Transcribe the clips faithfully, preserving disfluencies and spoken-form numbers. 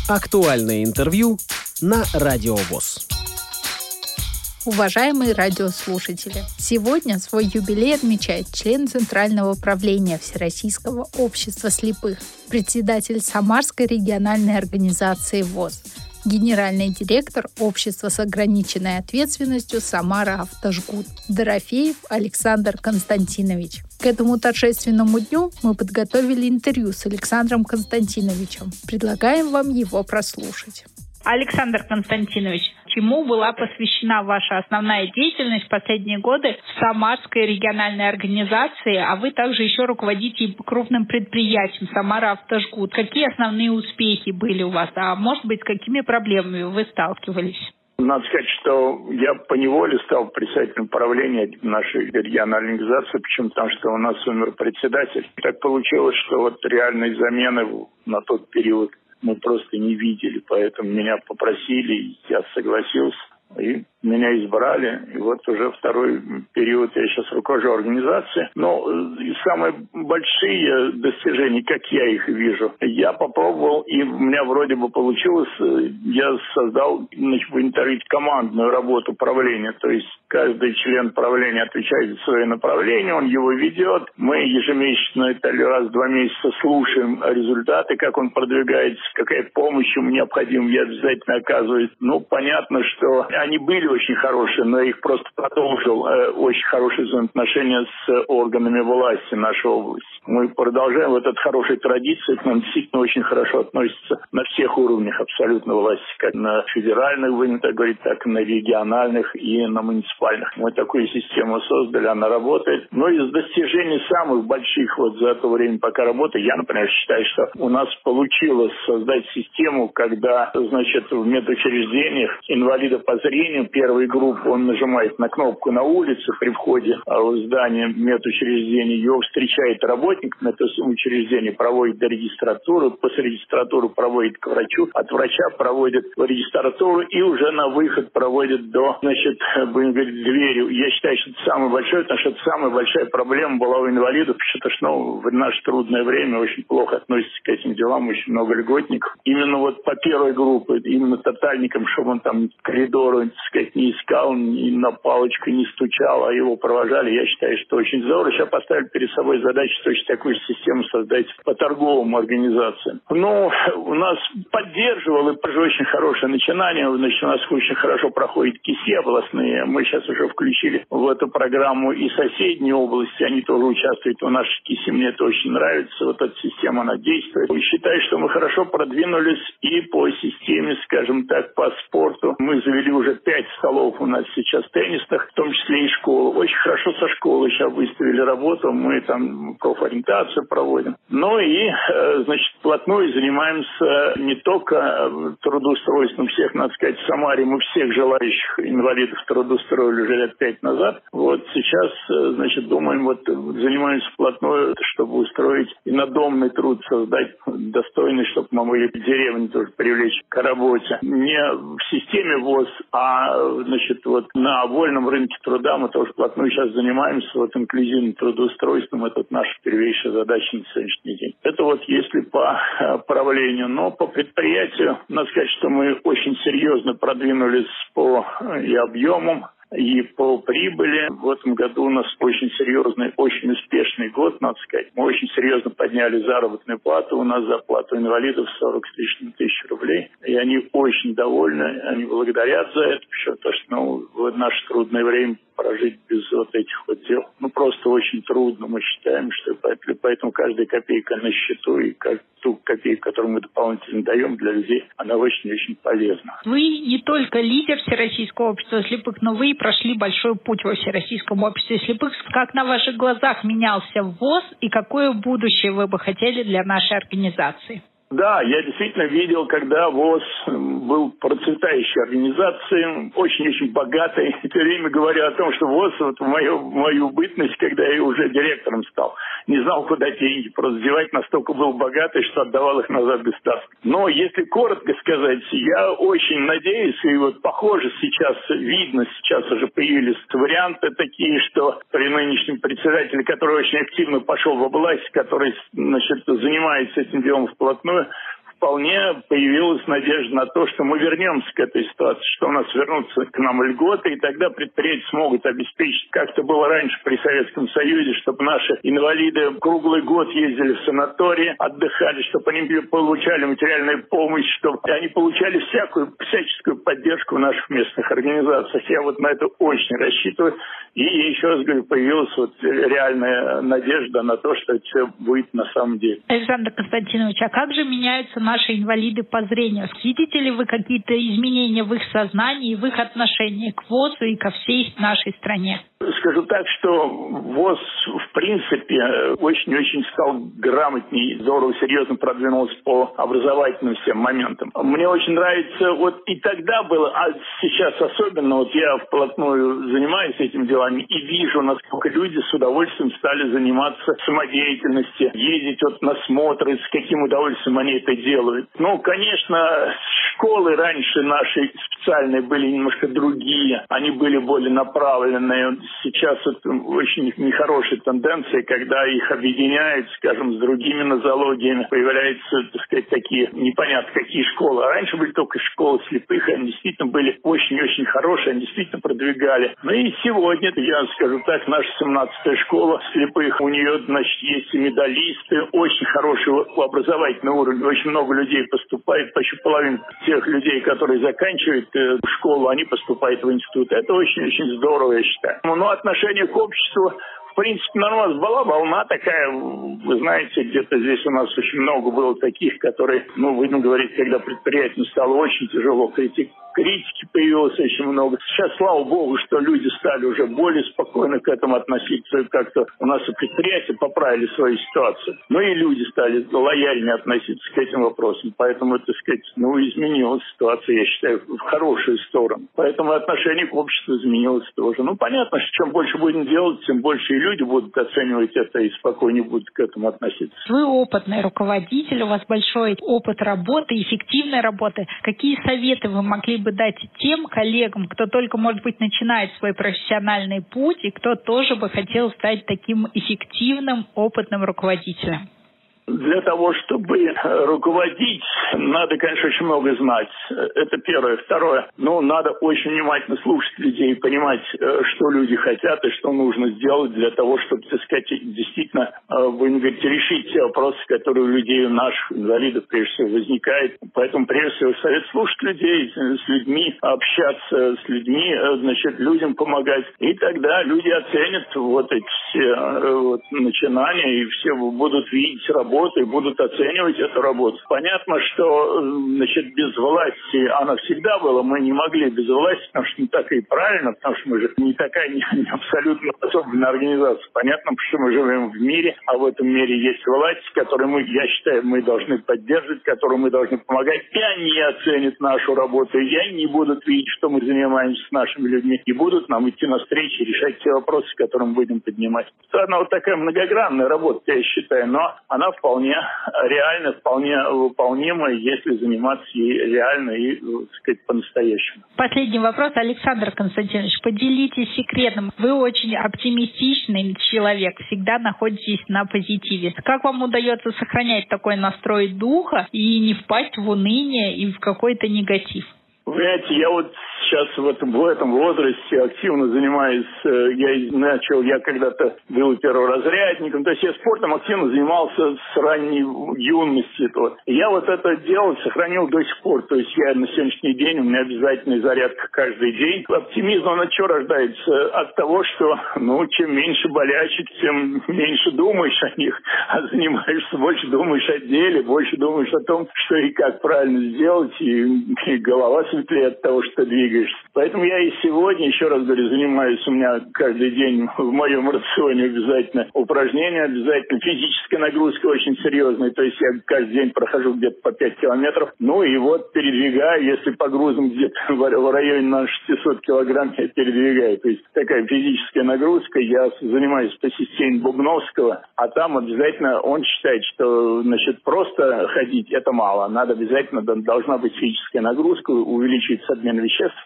Актуальное интервью на Радио ВОС. Уважаемые радиослушатели, сегодня свой юбилей отмечает член Центрального правления Всероссийского общества слепых, председатель Самарской региональной организации ВОС, генеральный директор общества с ограниченной ответственностью «Самара-Автожгут» Дорофеев Александр Константинович. К этому торжественному дню мы подготовили интервью с Александром Константиновичем. Предлагаем вам его прослушать. Александр Константинович, чему была посвящена ваша основная деятельность в последние годы в Самарской региональной организации, а вы также еще руководите крупным предприятием «Самара-Автожгут». Какие основные успехи были у вас, а может быть, с какими проблемами вы сталкивались? Надо сказать, что я поневоле стал председателем правления нашей региональной организации, почему? Потому что у нас умер председатель. Так получилось, что вот реальной замены на тот период мы просто не видели, поэтому меня попросили, я согласился, и меня избрали. И вот уже второй период я сейчас руковожу организацией. Но самые большие достижения, как я их вижу, я попробовал, и у меня вроде бы получилось, я создал, значит, внедрить командную работу правления. То есть каждый член правления отвечает за свое направление, он его ведет. Мы ежемесячно, это раз в два месяца, слушаем результаты, как он продвигается, какая помощь ему необходима, я обязательно оказываюсь. Ну, понятно, что они были очень хорошие, но я их просто продолжил. Э, очень хорошие взаимоотношения с органами власти нашей области. Мы продолжаем вот эту хорошую традицию, к нам действительно очень хорошо относятся на всех уровнях абсолютно власти, как на федеральных, будем так говорить, так и на региональных и на муниципальных. Мы такую систему создали, она работает. Но из достижений самых больших вот за то время, пока работаю, я, например, считаю, что у нас получилось создать систему, когда, значит, в медучреждениях инвалида по зрению первой группы, он нажимает на кнопку на улице при входе в здание медучреждения, его встречает работник на этом учреждении, проводит до регистратуры, после регистратуры проводит к врачу, от врача проводит в регистратуру и уже на выход проводит до, значит, будем говорить, двери. Я считаю, что это самое большое, потому что это самая большая проблема была у инвалидов, потому что, ну, в наше трудное время очень плохо относятся к этим делам, очень много льготников. Именно вот по первой группе, именно тотальникам, чтобы он там коридоры, так сказать, не искал, ни на палочку не стучал, а его провожали. Я считаю, что очень здорово. Сейчас поставили перед собой задачу точно такую систему создать по торговым организациям. Но у нас поддерживал и тоже очень хорошее начинание. Значит, у нас очень хорошо проходят КИСи областные. Мы сейчас уже включили в эту программу и соседние области. Они тоже участвуют в нашей КИСи. Мне это очень нравится. Вот эта система, она действует. И считаю, что мы хорошо продвинулись и по системе, скажем так, по спорту. Мы завели уже пять столов у нас сейчас теннисных, в том числе и школы. Очень хорошо со школы сейчас выставили работу, мы там профориентацию проводим. Ну и, значит, вплотную занимаемся не только трудоустройством всех, надо сказать, в Самаре. Мы всех желающих инвалидов трудоустроили уже лет пять назад. Вот сейчас, значит, думаем, вот занимаемся вплотную, чтобы устроить и надомный труд создать достойный, чтобы мы могли деревни тоже привлечь к работе. Не в системе ВОС, а, значит, вот на вольном рынке труда мы тоже вплотную сейчас занимаемся вот инклюзивным трудоустройством. Это вот наша первейшая задача на сегодняшний день. Это вот если по правлению. Но по предприятию, надо сказать, что мы очень серьезно продвинулись по и объемам, и по прибыли. В этом году у нас очень серьезный, очень успешный год, надо сказать. Мы очень серьезно подняли заработную плату. У нас зарплата инвалидов сорок с лишним тысяч рублей. И они очень довольны, они благодарят за это, потому что, ну, в наше трудное время прожить без вот этих вот дел, ну, просто очень трудно. Мы считаем, что поэтому каждая копейка на счету, и ту копейку, которую мы дополнительно даем для людей, она очень-очень полезна. Вы не только лидер Всероссийского общества слепых, но вы и прошли большой путь во Всероссийском обществе слепых. Как на ваших глазах менялся ВОС и какое будущее вы бы хотели для нашей организации? Да, я действительно видел, когда ВОС был процветающей организацией, очень-очень богатой. В это время говорю о том, что ВОС, вот в мою, в мою бытность, когда я уже директором стал, не знал, куда деньги просто девать, настолько был богатый, что отдавал их назад государству. Но если коротко сказать, я очень надеюсь, и вот похоже сейчас, видно, сейчас уже появились варианты такие, что при нынешнем председателе, который очень активно пошел в область, который, значит, занимается этим делом вплотную, вполне появилась надежда на то, что мы вернемся к этой ситуации, что у нас вернутся к нам льготы, и тогда предприятия смогут обеспечить, как это было раньше при Советском Союзе, чтобы наши инвалиды круглый год ездили в санатории, отдыхали, чтобы они получали материальную помощь, чтобы они получали всякую, всяческую поддержку в наших местных организациях. Я вот на это очень рассчитываю. И еще раз говорю, появилась вот реальная надежда на то, что это все будет на самом деле. Александр Константинович, а как же меняются наши инвалиды по зрению? Видите ли вы какие-то изменения в их сознании и в их отношении к ВОЗу и ко всей нашей стране? Скажу так, что ВОЗ, в принципе, очень-очень стал грамотней, здорово, серьезно продвинулся по образовательным всем моментам. Мне очень нравится, вот и тогда было, а сейчас особенно, вот я вплотную занимаюсь этими делами и вижу, насколько люди с удовольствием стали заниматься самодеятельностью, ездить вот на смотры, с каким удовольствием они это делают. Ну, конечно, школы раньше наши специальные были немножко другие, они были более направленные. Сейчас это очень нехорошая тенденция, когда их объединяют, скажем, с другими нозологиями, появляются, так сказать, такие непонятно какие школы. А раньше были только школы слепых, они действительно были очень-очень хорошие, они действительно продвигали. Ну и сегодня, я скажу так, наша семнадцатая школа слепых, у нее, значит, есть и медалисты, очень хороший образовательный уровень, очень много людей поступает, почти половина тех людей, которые заканчивают э, школу, они поступают в институт. Это очень-очень здорово, я считаю. Но отношение к обществу, в принципе, на нас была волна такая, вы знаете, где-то здесь у нас очень много было таких, которые, ну, будем говорить, когда предприятию стало очень тяжело, критик, критики появилось очень много. Сейчас, слава богу, что люди стали уже более спокойно к этому относиться, как-то у нас и предприятия поправили свою ситуацию, но и люди стали лояльнее относиться к этим вопросам, поэтому, так сказать, ну, изменилась ситуация, я считаю, в хорошую сторону. Поэтому отношение к обществу изменилось тоже. Ну, понятно, что чем больше будем делать, тем больше и люди будут оценивать это и спокойнее будут к этому относиться. Вы опытный руководитель, у вас большой опыт работы, эффективной работы. Какие советы вы могли бы дать тем коллегам, кто только, может быть, начинает свой профессиональный путь и кто тоже бы хотел стать таким эффективным, опытным руководителем? Для того, чтобы руководить, надо, конечно, очень много знать. Это первое. Второе, ну, надо очень внимательно слушать людей и понимать, что люди хотят и что нужно сделать для того, чтобы, так сказать, действительно, будем говорить, решить те вопросы, которые у людей, у наших инвалидов, прежде всего, возникают. Поэтому, прежде всего, совет слушать людей, с людьми общаться, с людьми, значит, людям помогать. И тогда люди оценят вот эти все вот, начинания и все будут видеть работу и будут оценивать эту работу. Понятно, что, значит, без власти она всегда была. Мы не могли без власти, потому что не так и правильно, потому что мы же не такая не, не абсолютно особенная организация. Понятно, что мы живем в мире, а в этом мире есть власть, которую мы, я считаю, мы должны поддерживать, которую мы должны помогать. И они оценят нашу работу, и они будут видеть, что мы занимаемся с нашими людьми, и будут нам идти навстречу и решать те вопросы, которые мы будем поднимать. Она вот такая многогранная работа, я считаю, но она вполне реально, вполне выполнима, если заниматься ей реально и, так сказать, по-настоящему. Последний вопрос, Александр Константинович, поделитесь секретом. Вы очень оптимистичный человек, всегда находитесь на позитиве. Как вам удается сохранять такой настрой духа и не впасть в уныние и в какой-то негатив? Вы знаете, я вот сейчас в этом, в этом возрасте активно занимаюсь, я начал, я когда-то был перворазрядником, то есть я спортом активно занимался с ранней юности. Вот. Я вот это дело сохранил до сих пор, то есть я на сегодняшний день, у меня обязательная зарядка каждый день. Оптимизм, он от чего рождается? От того, что, ну, чем меньше болячек, тем меньше думаешь о них, а занимаешься, больше думаешь о деле, больше думаешь о том, что и как правильно сделать, и, и голова светлее от того, что двигаешься. Поэтому я и сегодня, еще раз говорю, занимаюсь, у меня каждый день в моем рационе обязательно упражнения, обязательно физическая нагрузка очень серьезная, то есть я каждый день прохожу где-то по пять километров, ну и вот передвигаю, если по грузам где-то в районе на шестьсот килограмм я передвигаю, то есть такая физическая нагрузка, я занимаюсь по системе Бубновского, а там обязательно он считает, что, значит, просто ходить это мало, надо обязательно, должна быть физическая нагрузка, увеличивается обмен веществ,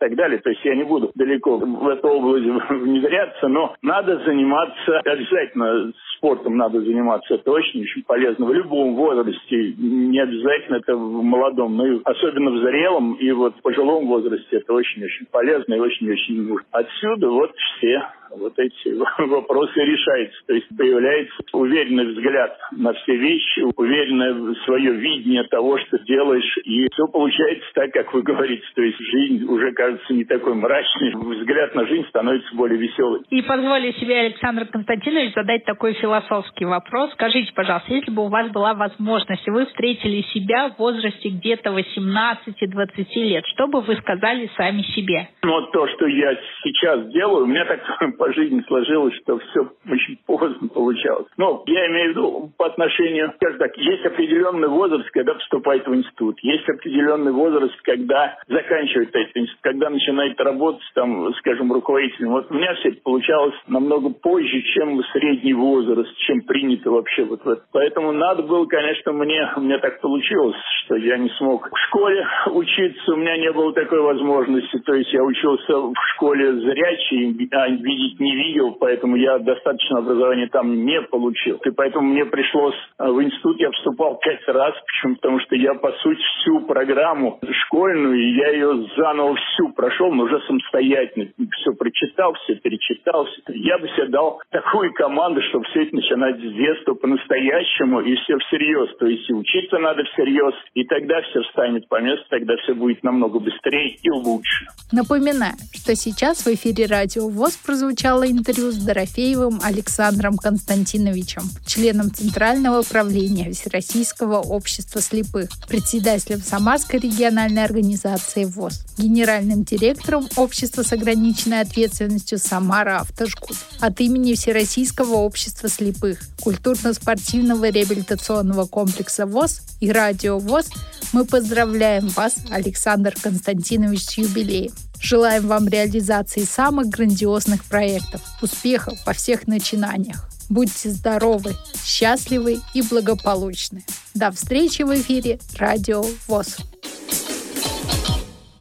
так далее. То есть я не буду далеко в эту область внедряться, но надо заниматься, обязательно спортом надо заниматься. Это очень-очень полезно в любом возрасте. Не обязательно это в молодом, но и особенно в зрелом и вот в пожилом возрасте это очень-очень полезно и очень-очень нужно. Отсюда вот все вот эти вопросы решаются. То есть появляется уверенный взгляд на все вещи, уверенное свое видение того, что делаешь, и все получается так, как вы говорите. То есть жизнь уже кажется не такой мрачной, взгляд на жизнь становится более веселый. И позволю себе, Александр Константинович, задать такой философский вопрос. Скажите, пожалуйста, если бы у вас была возможность, и вы встретили себя в возрасте где-то восемнадцати-двадцати лет, что бы вы сказали сами себе? Вот то, что я сейчас делаю, у меня так по жизни сложилось, что все очень поздно получалось. Но я имею в виду по отношению, скажем так, есть определенный возраст, когда вступает в институт, есть определенный возраст, когда заканчивает этот институт, когда начинает работать, там, скажем, руководителем. Вот у меня все это получалось намного позже, чем средний возраст, чем принято вообще вот в этом. Поэтому надо было, конечно, мне, у меня так получилось, что я не смог в школе учиться, у меня не было такой возможности, то есть я учился в школе зрячий, а видеть не видел, поэтому я достаточно образования там не получил. И поэтому мне пришлось в институт, я вступал пять раз, почему? Потому что я, по сути, всю программу школьную, и я ее заново всю прошел, но уже самостоятельно. Все прочитал, все перечитал. Все. Я бы себе дал такую команду, чтобы все это начинать с детства по-настоящему и все всерьез. То есть и учиться надо всерьез, и тогда все встанет по месту, тогда все будет намного быстрее и лучше. Напоминаю, что сейчас в эфире Радио ВОС прозвучало интервью с Дорофеевым Александром Константиновичем, членом Центрального управления Всероссийского общества слепых, председателем Самарской региональной организации ВОС, генеральным директором общества с ограниченной ответственностью «Самара Автожгут». От имени Всероссийского общества слепых, культурно-спортивного реабилитационного комплекса ВОС и Радио ВОС мы поздравляем вас, Александр Константинович, с юбилеем. Желаем вам реализации самых грандиозных проектов, успехов во всех начинаниях. Будьте здоровы, счастливы и благополучны. До встречи в эфире Радио ВОС.